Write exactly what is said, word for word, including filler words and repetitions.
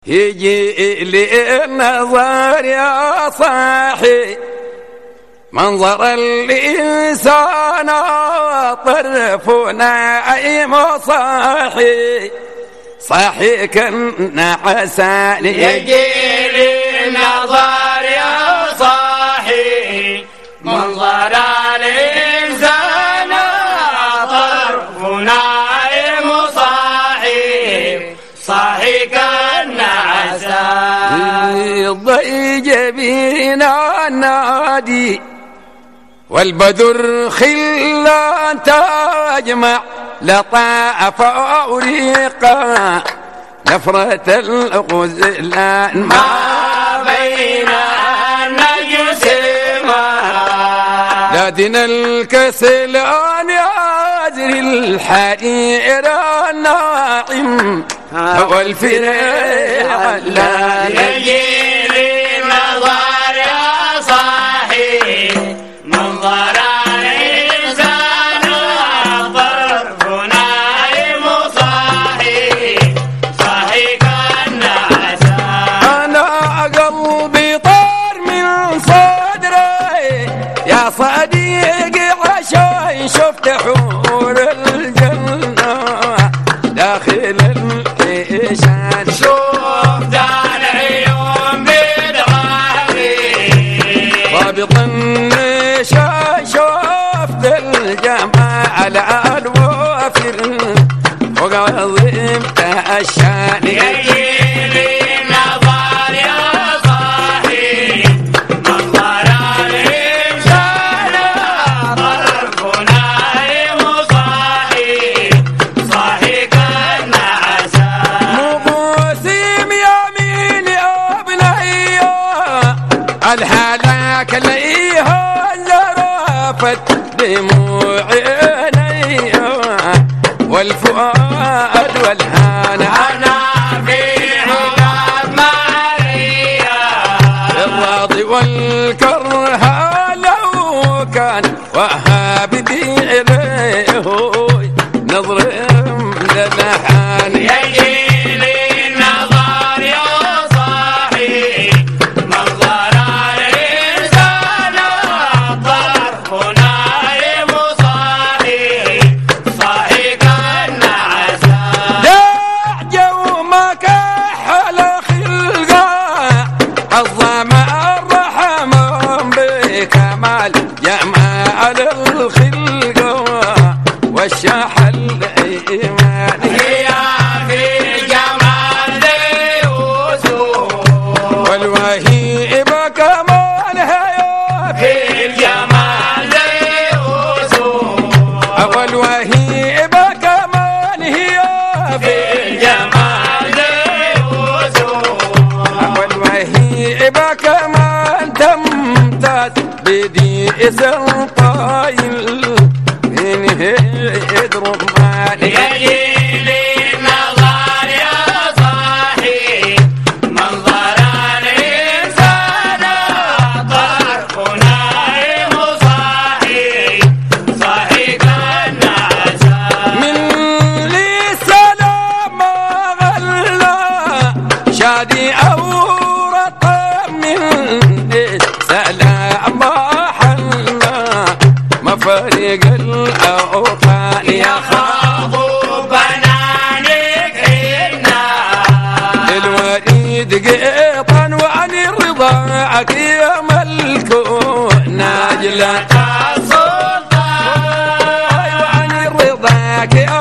يجي لي النظر يا صاحي منظر الإنسان طرف نائم صاحي صاحي كالنعسان. يجي لي النظر يا صاحي منظر الإنسان طرف نائم صاحي صاحي كالنعسان. ضي جبينا النادي والبدر خلا تجمع لطاف أوريقا نفرة الغزلان ما بين النجس لدن الكسلان يجري الحرير الناعم والفريع لا يجي لي النظر يا صاحي منظر الإنسان طرف نائم صاحي صاحي كالنعسان. أنا قلبي طار من صدري يا صديقي عشان شفت حور الجنة داخل العيشان. شفت العيون بدراعي رابط النشا شفت الجمال الوافر وقضيت الشان. يجي لي النظر يا صاحي منظر الإنسان طرف نائم صاحي صاحي كالنعسان. مبوسيم يمين يا بني الهلاك ليها زرافت دموع عيني والفؤاد والهان. أنا في حجاب ماريا الراضي والكره لو كان وهاب بي إليه نظر للحان. يجي لي النظر يا صاحي منظر الإنسان طرف نائم صاحي صاحي كالنعسان. دعجو ما كحل خلقه الظما الرحم بكمال جمال الخلقه والشحل الإيمان. هي في جمال يوسف والوهيبة كمالها في الجمال يوسف والوهيبة كمان هي في الجمال يوسف والوهيبة كمان تمتاز بدي سلطايل من هيد رمان. يجي لي النظر يا صاحي منظر الإنسان طرف نائم صاحي صاحي كالنعسان. من لي سلام غلا شادي أو رطب من سلام حلا مفارق الأوطان. يا خاطب بنانك إنا الوريد قيطا وعن رضاعك يا ملكون ناجلة السلطان وعن رضاك يا